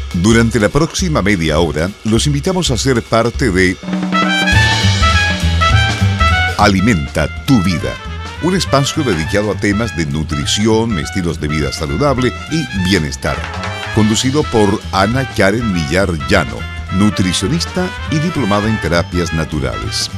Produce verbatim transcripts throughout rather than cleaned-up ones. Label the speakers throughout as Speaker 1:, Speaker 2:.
Speaker 1: Durante la próxima media hora, los invitamos a ser parte de Alimenta tu Vida, un espacio dedicado a temas de nutrición, estilos de vida saludable y bienestar, conducido por Ana Karen Millar Llano, nutricionista y diplomada en terapias naturales.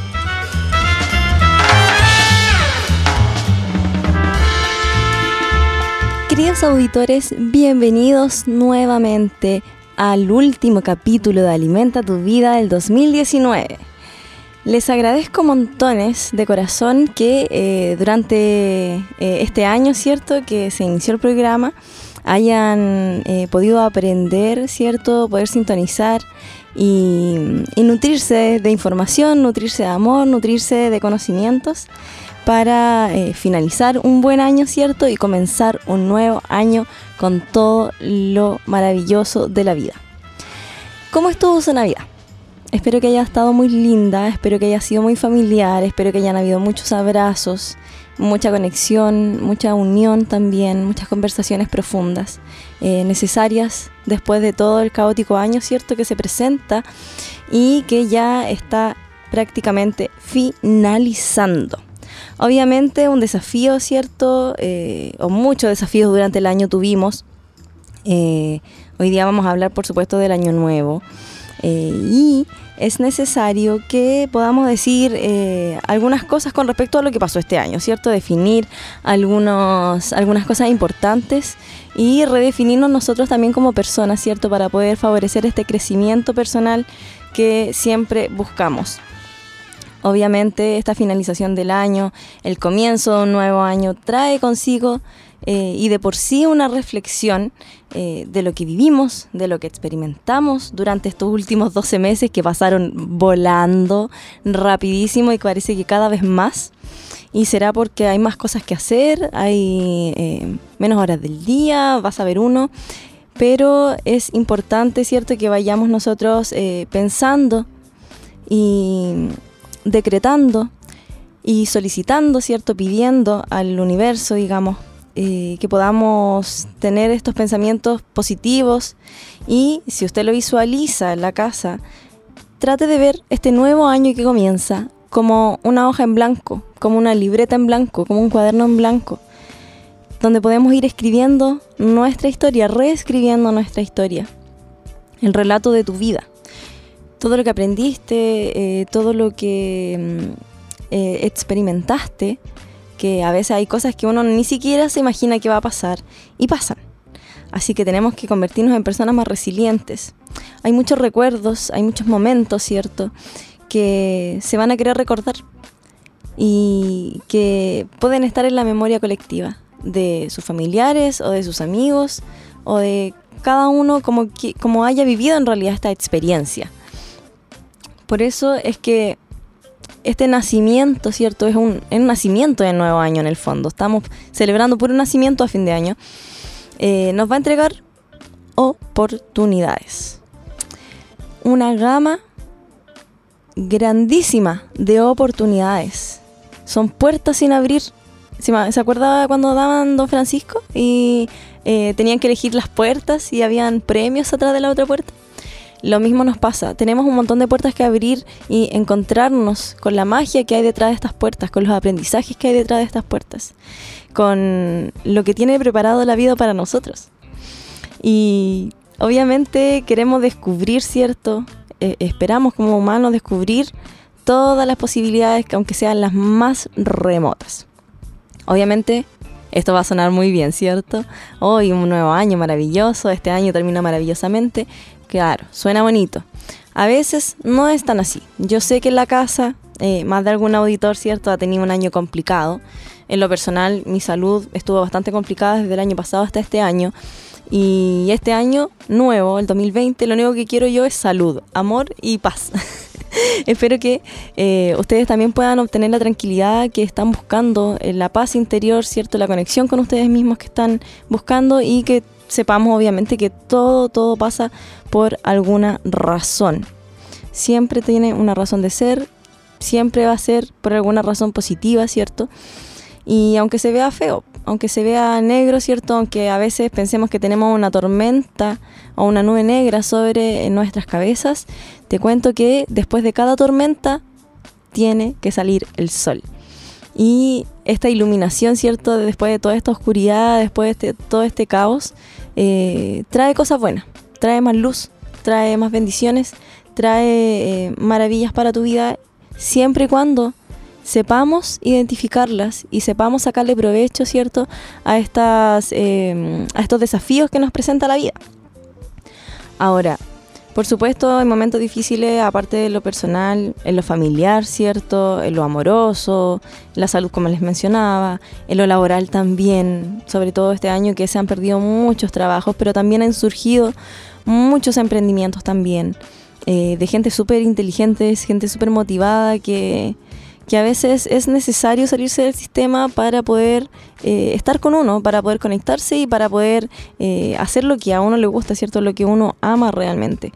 Speaker 2: Queridos auditores, bienvenidos nuevamente al último capítulo de Alimenta tu Vida del dos mil diecinueve. Les agradezco montones de corazón que eh, durante eh, este año, ¿cierto?, que se inició el programa, hayan eh, podido aprender, ¿cierto?, poder sintonizar y, y nutrirse de información, nutrirse de amor, nutrirse de conocimientos para eh, finalizar un buen año, ¿cierto?, y comenzar un nuevo año con todo lo maravilloso de la vida. ¿Cómo estuvo su Navidad? Espero que haya estado muy linda, espero que haya sido muy familiar, espero que hayan habido muchos abrazos, mucha conexión, mucha unión también, muchas conversaciones profundas, eh, necesarias después de todo el caótico año, ¿cierto?, que se presenta y que ya está prácticamente finalizando. Obviamente un desafío, ¿cierto?, eh, o muchos desafíos durante el año tuvimos. Eh, hoy día vamos a hablar, por supuesto, del año nuevo. Eh, y es necesario que podamos decir eh, algunas cosas con respecto a lo que pasó este año, ¿cierto? Definir algunos, algunas cosas importantes y redefinirnos nosotros también como personas, ¿cierto? Para poder favorecer este crecimiento personal que siempre buscamos. Obviamente esta finalización del año, el comienzo de un nuevo año trae consigo eh, y de por sí una reflexión eh, de lo que vivimos, de lo que experimentamos durante estos últimos doce meses que pasaron volando rapidísimo y parece que cada vez más. Y será porque hay más cosas que hacer, hay eh, menos horas del día, vas a ver uno, pero es importante, ¿cierto?, que vayamos nosotros eh, pensando y decretando y solicitando, ¿cierto?, pidiendo al universo, digamos, eh, que podamos tener estos pensamientos positivos. Y si usted lo visualiza en la casa, trate de ver este nuevo año que comienza como una hoja en blanco, como una libreta en blanco, como un cuaderno en blanco, donde podemos ir escribiendo nuestra historia, reescribiendo nuestra historia, el relato de tu vida. Todo lo que aprendiste, eh, todo lo que eh, experimentaste, que a veces hay cosas que uno ni siquiera se imagina que va a pasar, y pasan. Así que tenemos que convertirnos en personas más resilientes. Hay muchos recuerdos, hay muchos momentos, ¿cierto?, que se van a querer recordar y que pueden estar en la memoria colectiva de sus familiares o de sus amigos o de cada uno como, que, como haya vivido en realidad esta experiencia. Por eso es que este nacimiento, ¿cierto?, es un, es un nacimiento de nuevo año en el fondo. Estamos celebrando por un nacimiento a fin de año. Eh, nos va a entregar oportunidades. Una gama grandísima de oportunidades. Son puertas sin abrir. ¿Se acuerda cuando daban Don Francisco? Y eh, tenían que elegir las puertas y habían premios atrás de la otra puerta. Lo mismo nos pasa, tenemos un montón de puertas que abrir y encontrarnos con la magia que hay detrás de estas puertas, con los aprendizajes que hay detrás de estas puertas, con lo que tiene preparado la vida para nosotros. Y obviamente queremos descubrir, ¿cierto? Eh, esperamos como humanos descubrir todas las posibilidades, aunque sean las más remotas. Obviamente esto va a sonar muy bien, ¿cierto? Hoy un nuevo año maravilloso, este año termina maravillosamente. Claro, suena bonito. A veces no es tan así. Yo sé que en la casa, eh, más de algún auditor, ¿cierto?, ha tenido un año complicado. En lo personal, mi salud estuvo bastante complicada desde el año pasado hasta este año. Y este año nuevo, el dos mil veinte, lo único que quiero yo es salud, amor y paz. Espero que eh, ustedes también puedan obtener la tranquilidad que están buscando, eh, la paz interior, ¿cierto?, la conexión con ustedes mismos que están buscando, y que sepamos obviamente que todo, todo pasa por alguna razón. Siempre tiene una razón de ser, siempre va a ser por alguna razón positiva, ¿cierto? Y aunque se vea feo, aunque se vea negro, ¿cierto? Aunque a veces pensemos que tenemos una tormenta o una nube negra sobre nuestras cabezas, te cuento que después de cada tormenta tiene que salir el sol. Y esta iluminación, ¿cierto? Después de toda esta oscuridad, después de este, todo este caos, eh, trae cosas buenas, trae más luz, trae más bendiciones, trae eh, maravillas para tu vida, siempre y cuando sepamos identificarlas y sepamos sacarle provecho, ¿cierto?, a, estas, eh, a estos desafíos que nos presenta la vida. Ahora, por supuesto, en momentos difíciles, aparte de lo personal, en lo familiar, ¿cierto?, en lo amoroso, en la salud, como les mencionaba, en lo laboral también, sobre todo este año que se han perdido muchos trabajos, pero también han surgido muchos emprendimientos también, eh, de gente súper inteligente, gente súper motivada, que... que a veces es necesario salirse del sistema para poder eh, estar con uno, para poder conectarse y para poder eh, hacer lo que a uno le gusta, ¿cierto? Lo que uno ama realmente.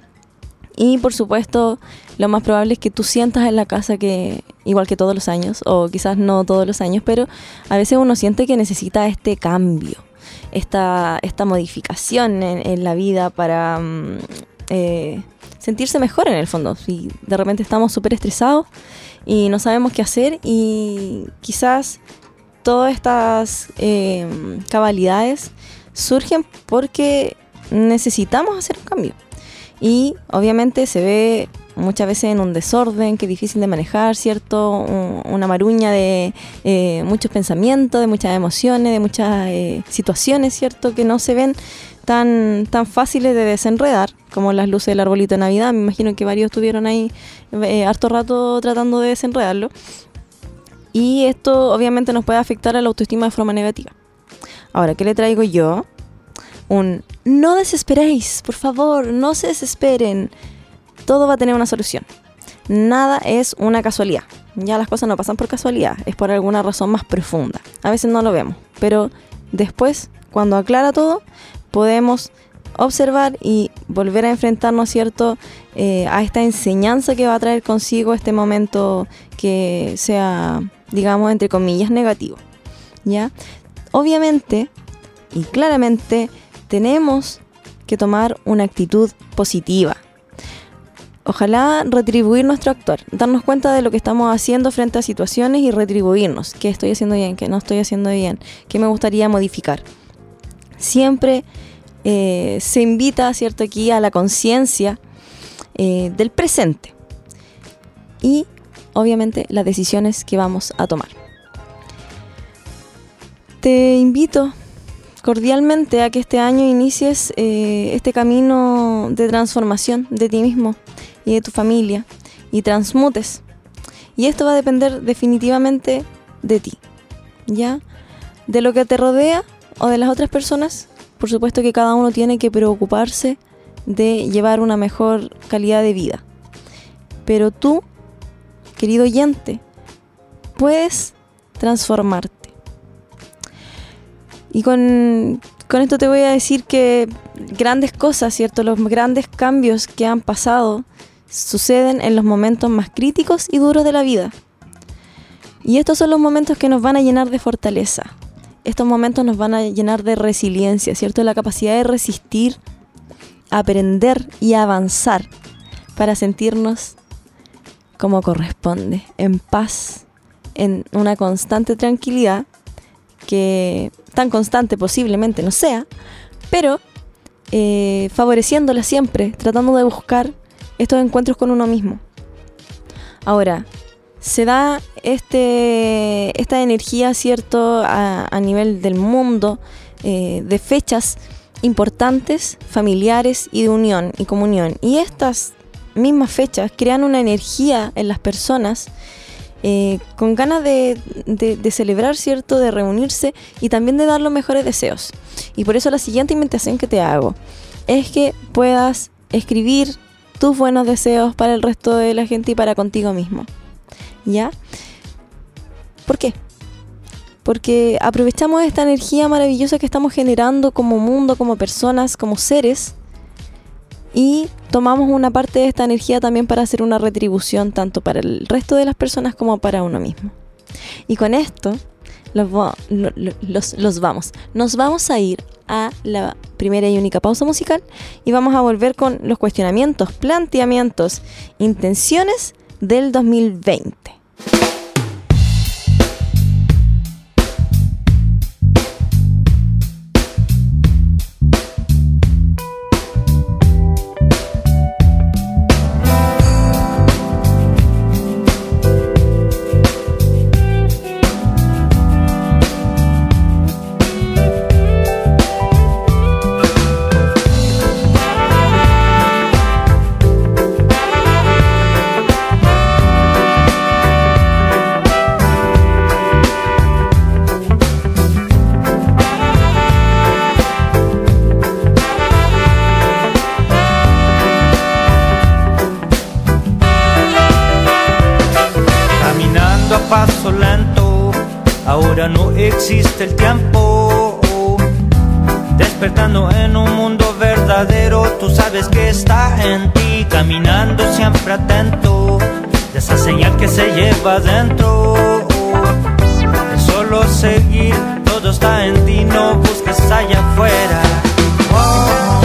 Speaker 2: Y por supuesto, lo más probable es que tú sientas en la casa que, igual que todos los años, o quizás no todos los años, pero a veces uno siente que necesita este cambio, esta, esta modificación en, en la vida para um, eh, sentirse mejor en el fondo. Si de repente estamos súper estresados y no sabemos qué hacer, y quizás todas estas eh, cabalidades surgen porque necesitamos hacer un cambio, y obviamente se ve muchas veces en un desorden que es difícil de manejar, ¿cierto? Un, una maruña de eh, muchos pensamientos, de muchas emociones, de muchas eh, situaciones, ¿cierto?, que no se ven tan, tan fáciles de desenredar como las luces del arbolito de Navidad. Me imagino que varios estuvieron ahí eh, harto rato tratando de desenredarlo, y esto obviamente nos puede afectar a la autoestima de forma negativa. Ahora, ¿qué le traigo yo? Un no desesperéis, por favor, no se desesperen. Todo va a tener una solución. Nada es una casualidad. Ya las cosas no pasan por casualidad, es por alguna razón más profunda. A veces no lo vemos, pero después, cuando aclara todo, podemos observar y volver a enfrentarnos, ¿cierto?, eh, a esta enseñanza que va a traer consigo este momento que sea, digamos, entre comillas, negativo, ¿ya? Obviamente y claramente tenemos que tomar una actitud positiva. Ojalá retribuir nuestro actuar, darnos cuenta de lo que estamos haciendo frente a situaciones y retribuirnos. ¿Qué estoy haciendo bien? ¿Qué no estoy haciendo bien? ¿Qué me gustaría modificar? Siempre eh, se invita, ¿cierto?, aquí a la conciencia eh, del presente y obviamente las decisiones que vamos a tomar. Te invito cordialmente a que este año inicies eh, este camino de transformación de ti mismo y de tu familia, y transmutes. Y esto va a depender definitivamente de ti, ¿ya? De lo que te rodea o de las otras personas. Por supuesto que cada uno tiene que preocuparse de llevar una mejor calidad de vida. Pero tú, querido oyente, puedes transformarte. Y con, con esto te voy a decir que grandes cosas, ¿cierto? Los grandes cambios que han pasado suceden en los momentos más críticos y duros de la vida. Y estos son los momentos que nos van a llenar de fortaleza. Estos momentos nos van a llenar de resiliencia, ¿cierto? La capacidad de resistir, aprender y avanzar para sentirnos como corresponde, en paz, en una constante tranquilidad, que tan constante posiblemente no sea, pero eh, favoreciéndola siempre, tratando de buscar estos encuentros con uno mismo. Ahora, se da este, esta energía, ¿cierto?, a, a nivel del mundo, eh, de fechas importantes, familiares y de unión y comunión. Y estas mismas fechas crean una energía en las personas eh, con ganas de, de, de celebrar, ¿cierto?, de reunirse y también de dar los mejores deseos. Y por eso la siguiente invitación que te hago es que puedas escribir tus buenos deseos para el resto de la gente y para contigo mismo, ¿ya? ¿Por qué? Porque aprovechamos esta energía maravillosa que estamos generando como mundo, como personas, como seres, y tomamos una parte de esta energía también para hacer una retribución tanto para el resto de las personas como para uno mismo. Y con esto los, los, los vamos. Nos vamos a ir a la primera y única pausa musical y vamos a volver con los cuestionamientos, planteamientos, intenciones del dos mil veinte.
Speaker 3: Paso lento, ahora no existe el tiempo. Despertando en un mundo verdadero, tú sabes que está en ti. Caminando siempre atento, de esa señal que se lleva dentro. Es solo seguir, todo está en ti, no busques allá afuera. Oh,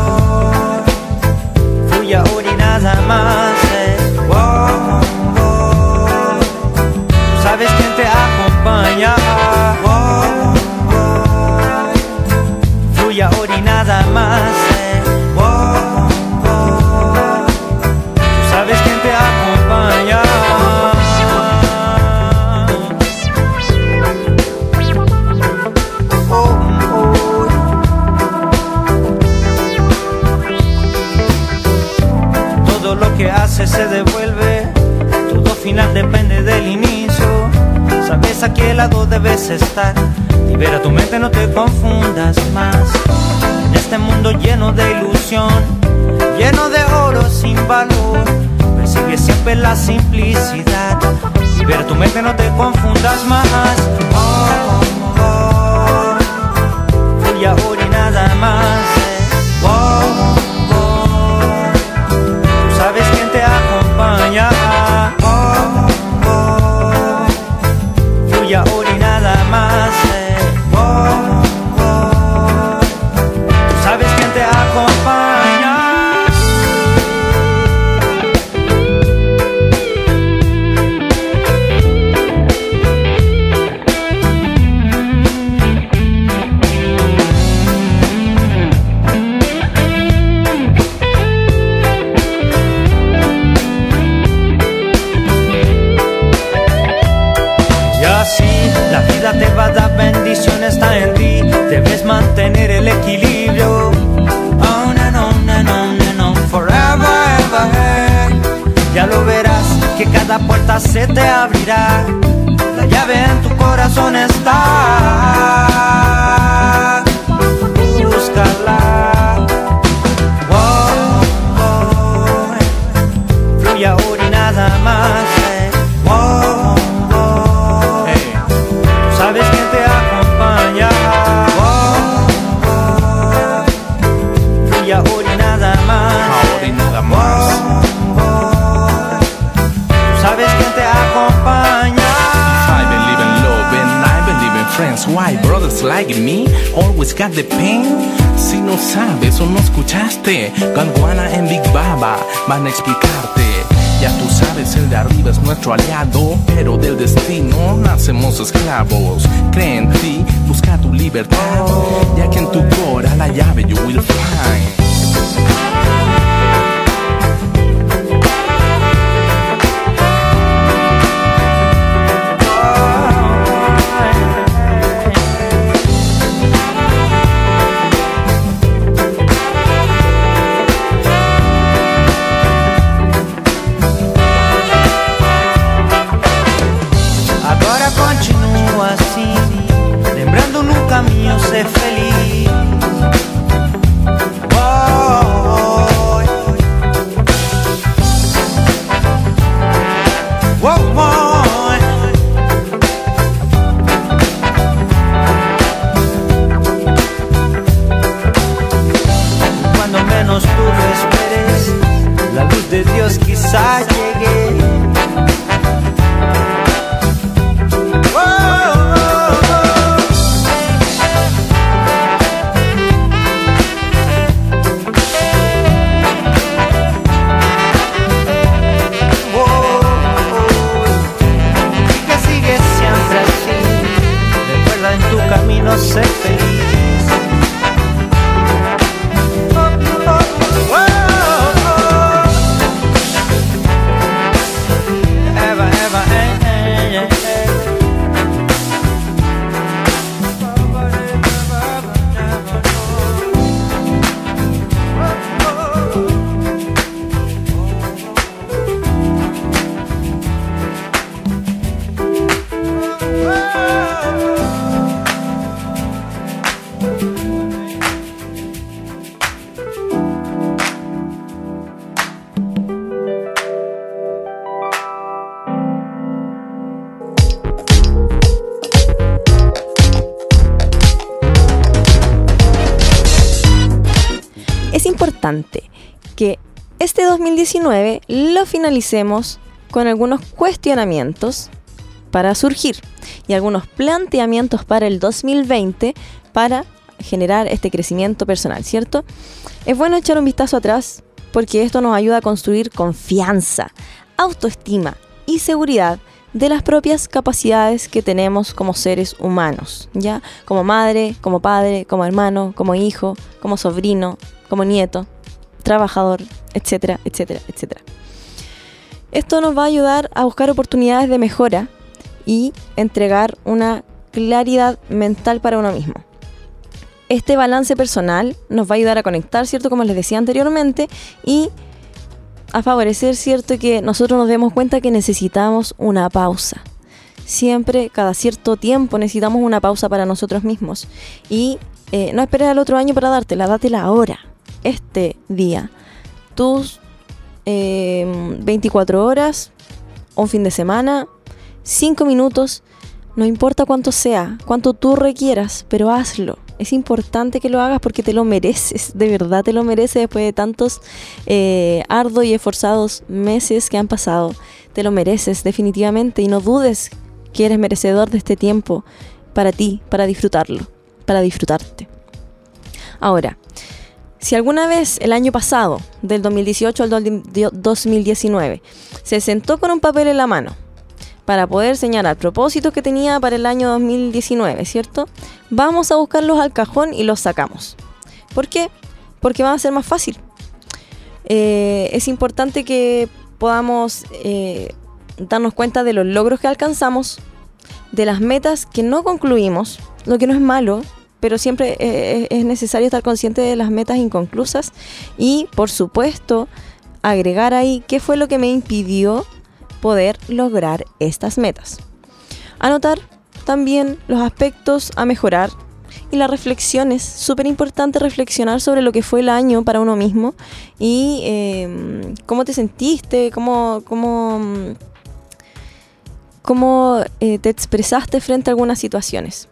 Speaker 3: oh, fluye ahora y nada más. Eh. Oh, sabes quién te acompaña. Oh, oh, fluye ahora y nada más. Eh. Oh, oh, tú sabes quién te acompaña. Oh, oh. Todo lo que haces se devuelve. Todo final depende del inicio. Sabes a qué lado debes estar. Libera tu mente, no te confundas más. En este mundo lleno de ilusión, lleno de oro sin valor, persigue siempre la simplicidad. Libera tu mente, no te confundas más. Oh, oh, oh, fluye ahora y nada más. Oh, oh, tú sabes quién te acompaña. Oh, y ahora y nada más. Eh. Oh, oh, tú sabes quién te acompaña. La vida te va a dar bendiciones, está en ti. Debes mantener el equilibrio. Oh, no, no, no, no, no, no. Forever, ever. Ya lo verás, que cada puerta se te abrirá. La llave en tu corazón está. Búscala. Oh, oh, fluye ahora y nada más. Oh, sabes quién te acompaña. Oh, oh, fluye ahora y nada más.
Speaker 4: Ahora y nada más.
Speaker 3: Oh, oh, sabes quién te acompaña.
Speaker 4: I believe in love and I believe in friends. Why brothers like me always got the pain? Si no sabes o no escuchaste, Gondwana en Big Baba van a explicarte. Ya tú sabes, el de arriba es nuestro aliado, pero del destino nacemos esclavos. Cree en ti, busca tu libertad, ya que en tu cora la llave you will find.
Speaker 3: Continúa así, lembrando nunca mío ser feliz. Oh, oh, oh. Cuando menos tú lo esperes, la luz de Dios quizá llegue. Oh,
Speaker 2: importante que este dos mil diecinueve lo finalicemos con algunos cuestionamientos para surgir y algunos planteamientos para el dos mil veinte para generar este crecimiento personal, ¿cierto? Es bueno echar un vistazo atrás porque esto nos ayuda a construir confianza, autoestima y seguridad de las propias capacidades que tenemos como seres humanos, ¿ya? Como madre, como padre, como hermano, como hijo, como sobrino, como nieto, trabajador, etcétera, etcétera, etcétera. Esto nos va a ayudar a buscar oportunidades de mejora y entregar una claridad mental para uno mismo. Este balance personal nos va a ayudar a conectar, ¿cierto? Como les decía anteriormente, y a favorecer, ¿cierto?, que nosotros nos demos cuenta que necesitamos una pausa. Siempre, cada cierto tiempo, necesitamos una pausa para nosotros mismos. Y eh, no esperes al otro año para dártela, dátela ahora, este día. Tus eh, veinticuatro horas, un fin de semana, cinco minutos, no importa cuánto sea, cuánto tú requieras, pero hazlo. Es importante que lo hagas porque te lo mereces, de verdad te lo mereces después de tantos eh, arduos y esforzados meses que han pasado. Te lo mereces definitivamente y no dudes que eres merecedor de este tiempo para ti, para disfrutarlo, para disfrutarte. Ahora, si alguna vez el año pasado, del dos mil dieciocho al dos mil diecinueve, se sentó con un papel en la mano para poder señalar propósitos que tenía para el año dos mil diecinueve, ¿cierto? Vamos a buscarlos al cajón y los sacamos. ¿Por qué? Porque va a ser más fácil. Eh, es importante que podamos eh, darnos cuenta de los logros que alcanzamos, de las metas que no concluimos, lo que no es malo, pero siempre eh, es necesario estar consciente de las metas inconclusas y, por supuesto, agregar ahí qué fue lo que me impidió poder lograr estas metas. Anotar también los aspectos a mejorar y las reflexiones. Súper importante reflexionar sobre lo que fue el año para uno mismo y eh, cómo te sentiste, cómo, cómo, cómo eh, te expresaste frente a algunas situaciones.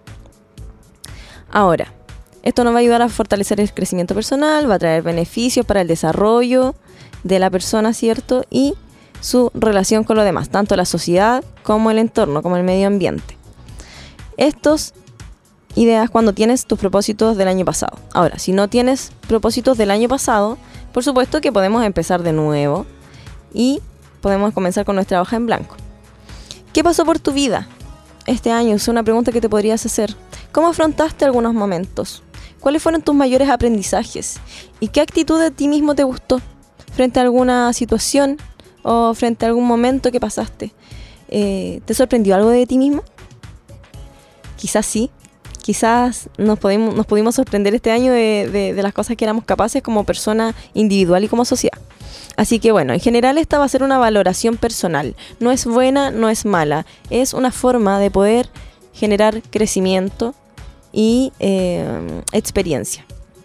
Speaker 2: Ahora, esto nos va a ayudar a fortalecer el crecimiento personal, va a traer beneficios para el desarrollo de la persona, ¿cierto? Y su relación con lo demás, tanto la sociedad como el entorno, como el medio ambiente. Estas ideas cuando tienes tus propósitos del año pasado. Ahora, si no tienes propósitos del año pasado, por supuesto que podemos empezar de nuevo y podemos comenzar con nuestra hoja en blanco. ¿Qué pasó por tu vida este año? Es una pregunta que te podrías hacer. ¿Cómo afrontaste algunos momentos? ¿Cuáles fueron tus mayores aprendizajes? ¿Y qué actitud de ti mismo te gustó frente a alguna situación o frente a algún momento que pasaste? Eh, ¿Te sorprendió algo de ti mismo? Quizás sí. Quizás nos pudimos, nos pudimos sorprender este año de, de, de las cosas que éramos capaces como persona individual y como sociedad. Así que bueno, en general esta va a ser una valoración personal. No es buena, no es mala. Es una forma de poder generar crecimiento y eh, experiencia.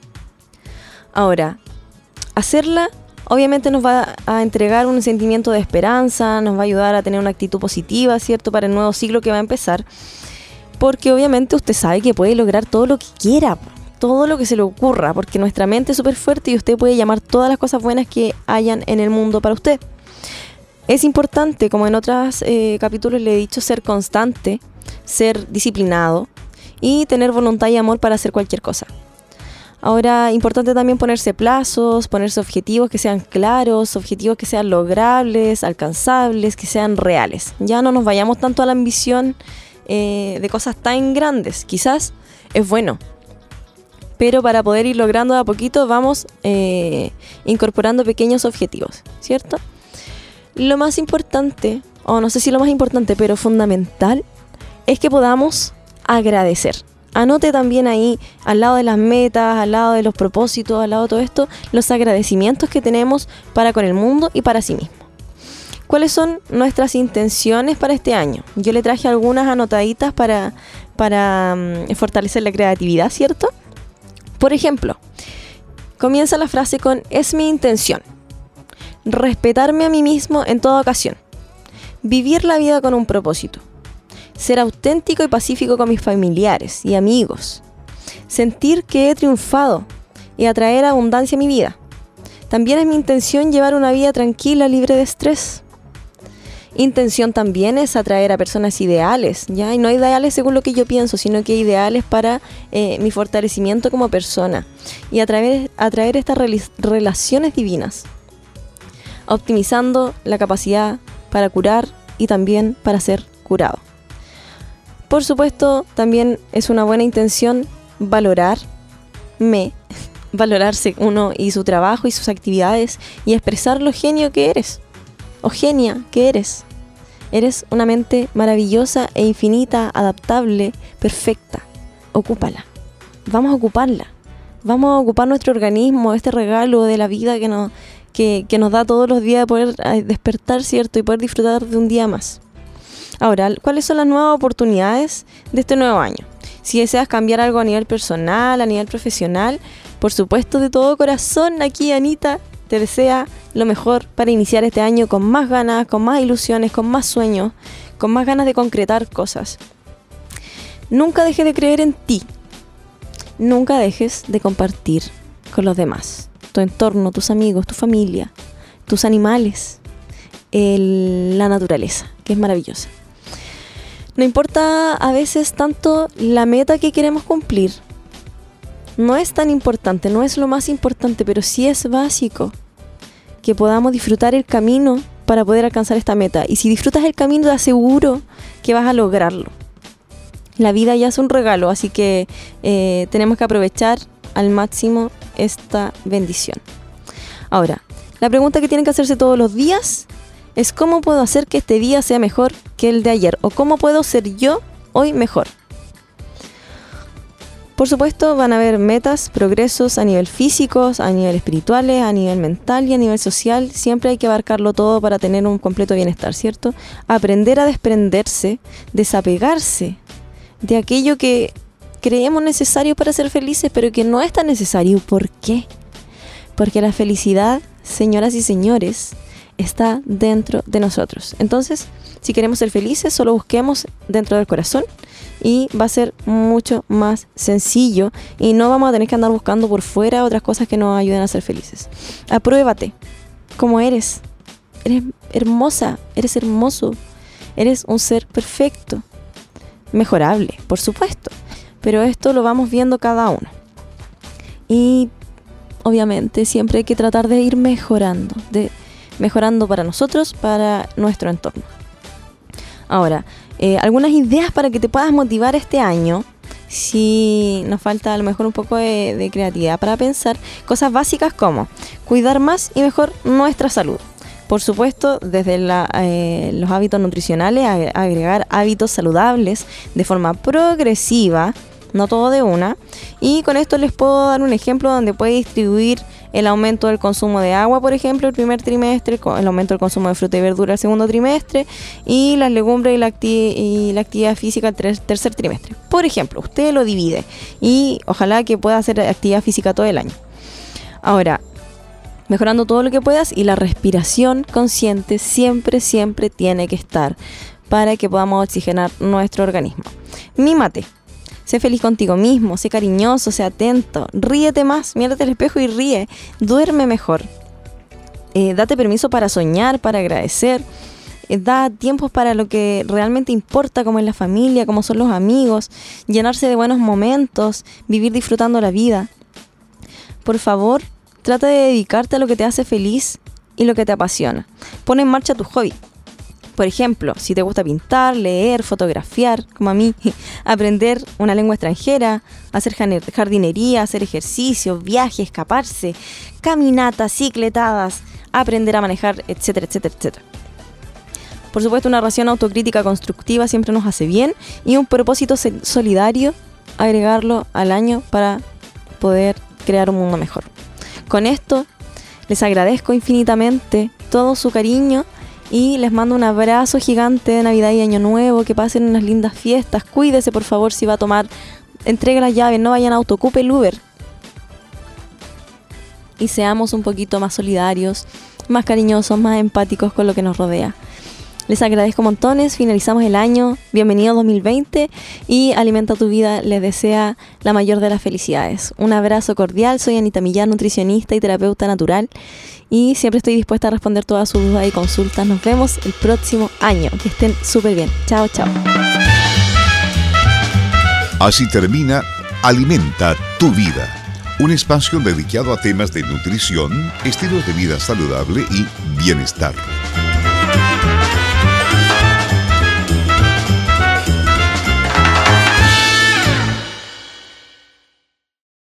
Speaker 2: Ahora, hacerla obviamente nos va a entregar un sentimiento de esperanza, nos va a ayudar a tener una actitud positiva, ¿cierto?, para el nuevo ciclo que va a empezar. Porque obviamente usted sabe que puede lograr todo lo que quiera, todo lo que se le ocurra, porque nuestra mente es súper fuerte y usted puede llamar todas las cosas buenas que hayan en el mundo para usted. Es importante, como en otros eh, capítulos le he dicho, ser constante, ser disciplinado y tener voluntad y amor para hacer cualquier cosa. Ahora, importante también ponerse plazos, ponerse objetivos que sean claros, objetivos que sean logrables, alcanzables, que sean reales. Ya no nos vayamos tanto a la ambición eh, de cosas tan grandes. Quizás es bueno, pero para poder ir logrando de a poquito vamos eh, incorporando pequeños objetivos, ¿cierto? Lo más importante, o no sé si lo más importante, pero fundamental, es que podamos agradecer. Anote también ahí, al lado de las metas, al lado de los propósitos, al lado de todo esto, los agradecimientos que tenemos para con el mundo y para sí mismo. ¿Cuáles son nuestras intenciones para este año? Yo le traje algunas anotaditas para, para um, fortalecer la creatividad, ¿cierto? Por ejemplo, comienza la frase con: es mi intención respetarme a mí mismo en toda ocasión, vivir la vida con un propósito, ser auténtico y pacífico con mis familiares y amigos, sentir que he triunfado y atraer abundancia a mi vida, También es mi intención llevar una vida tranquila, libre de estrés. Intención también es atraer a personas ideales, ¿ya? Y no ideales según lo que yo pienso, sino que ideales para eh, mi fortalecimiento como persona. Y atraer, atraer estas rel- relaciones divinas, optimizando la capacidad para curar y también para ser curado. Por supuesto, también es una buena intención valorarme, valorarse uno y su trabajo y sus actividades y expresar lo genio que eres. O genia que eres. Eres una mente maravillosa e infinita, adaptable, perfecta. Ocúpala. Vamos a ocuparla. Vamos a ocupar nuestro organismo, este regalo de la vida que nos, que, que nos da todos los días de poder despertar, ¿cierto? Y poder disfrutar de un día más. Ahora, ¿cuáles son las nuevas oportunidades de este nuevo año? Si deseas cambiar algo a nivel personal, a nivel profesional, por supuesto, de todo corazón, aquí Anita te desea lo mejor para iniciar este año con más ganas, con más ilusiones, con más sueños, con más ganas de concretar cosas. Nunca dejes de creer en ti. Nunca dejes de compartir con los demás. Tu entorno, tus amigos, tu familia, tus animales, el, la naturaleza, que es maravillosa. No importa a veces tanto la meta que queremos cumplir. No es tan importante, no es lo más importante, pero sí es básico que podamos disfrutar el camino para poder alcanzar esta meta. Y si disfrutas el camino, te aseguro que vas a lograrlo. La vida ya es un regalo, así que eh, tenemos que aprovechar al máximo esta bendición. Ahora, la pregunta que tienen que hacerse todos los días es ¿cómo puedo hacer que este día sea mejor que el de ayer? ¿O cómo puedo ser yo hoy mejor? Por supuesto, van a haber metas, progresos a nivel físico, a nivel espiritual, a nivel mental y a nivel social. Siempre hay que abarcarlo todo para tener un completo bienestar, ¿cierto? Aprender a desprenderse, desapegarse de aquello que creemos necesario para ser felices, pero que no es tan necesario. ¿Por qué? Porque la felicidad, señoras y señores, está dentro de nosotros. Entonces, si queremos ser felices, solo busquemos dentro del corazón y va a ser mucho más sencillo y no vamos a tener que andar buscando por fuera otras cosas que nos ayuden a ser felices. Apruébate como eres. Eres hermosa, eres hermoso, eres un ser perfecto, mejorable, por supuesto, pero esto lo vamos viendo cada uno. Y obviamente siempre hay que tratar de ir mejorando, de mejorando para nosotros, para nuestro entorno. Ahora, eh, algunas ideas para que te puedas motivar este año. Si nos falta a lo mejor un poco de, de creatividad para pensar, cosas básicas como cuidar más y mejor nuestra salud. Por supuesto, desde la, eh, los hábitos nutricionales, agregar hábitos saludables de forma progresiva, no todo de una. Y con esto les puedo dar un ejemplo donde puede distribuir el aumento del consumo de agua, por ejemplo, el primer trimestre, el aumento del consumo de fruta y verdura el segundo trimestre y las legumbres y la, acti- y la actividad física el ter- tercer trimestre. Por ejemplo, usted lo divide y ojalá que pueda hacer actividad física todo el año. Ahora, mejorando todo lo que puedas, y la respiración consciente siempre, siempre tiene que estar para que podamos oxigenar nuestro organismo. Mímate. Sé feliz contigo mismo, sé cariñoso, sé atento, ríete más, mírate al espejo y ríe, duerme mejor. Eh, date permiso para soñar, para agradecer, eh, da tiempos para lo que realmente importa, como es la familia, como son los amigos, llenarse de buenos momentos, vivir disfrutando la vida. Por favor, trata de dedicarte a lo que te hace feliz y lo que te apasiona. Pon en marcha tu hobby. Por ejemplo, si te gusta pintar, leer, fotografiar, como a mí, aprender una lengua extranjera, hacer jardinería, hacer ejercicio, viaje, escaparse, caminatas, cicletadas, aprender a manejar, etcétera, etcétera, etcétera. Por supuesto, una ración autocrítica constructiva siempre nos hace bien y un propósito solidario, agregarlo al año para poder crear un mundo mejor. Con esto, les agradezco infinitamente todo su cariño y les mando un abrazo gigante de Navidad y Año Nuevo. Que pasen unas lindas fiestas. Cuídese, por favor, si va a tomar. Entregue las llaves, no vayan a auto, ocupe el Uber. Y seamos un poquito más solidarios, más cariñosos, más empáticos con lo que nos rodea. Les agradezco montones, finalizamos el año, bienvenido dos mil veinte y Alimenta tu Vida les desea la mayor de las felicidades. Un abrazo cordial, soy Anita Millán, nutricionista y terapeuta natural y siempre estoy dispuesta a responder todas sus dudas y consultas. Nos vemos el próximo año, que estén súper bien. Chao, chao.
Speaker 1: Así termina Alimenta tu Vida, un espacio dedicado a temas de nutrición, estilos de vida saludable y bienestar.